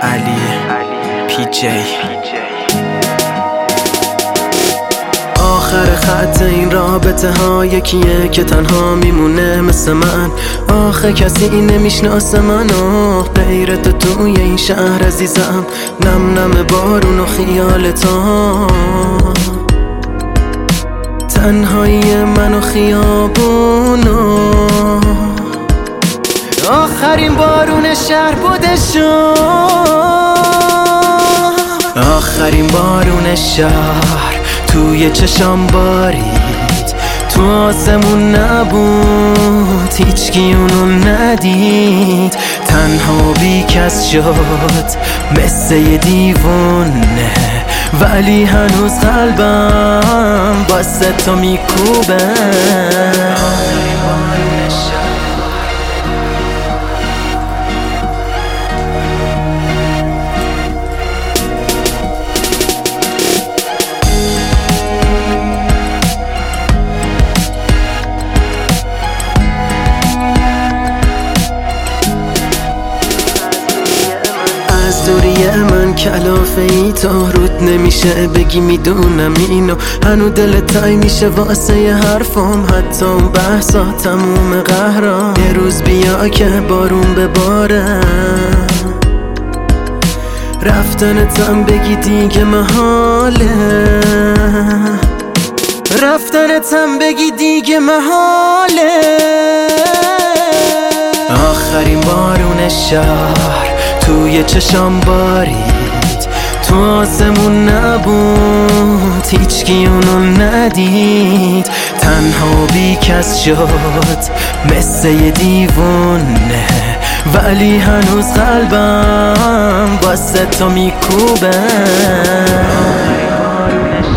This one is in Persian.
علی پی جی. آخر خط این رابطه ها یکیه که تنها میمونه مثل من. آخه کسی نمیشناسه منو غیر توی این شهر عزیزم. نم نم بارون و خیالتا، تنهایی من و خیابونو. آخرین بارون شهر بودشو، آخرین بارون شهر توی چشام بارید، تو آسمون نبود هیچکی اونو ندید. تنها بی کس شد مثل یه دیوونه، ولی هنوز قلبم واسه تو میکوبه. از دوری من کلافه ای تا رود نمیشه بگی میدونم اینو. هنو دل تای میشه واسه ی حرفم، حتی اون بحثا تموم قهرام. یه روز بیا که بارون بباره، رفتنتم بگی دیگه محاله، رفتنتم بگی دیگه محاله. آخرین بارون شهر توی چشام بارید، تو آسمون نبود هیچکی اونو ندید. تنها بی کس شد مثل یه دیوونه، ولی هنوز قلبم واسه تو میکوبه.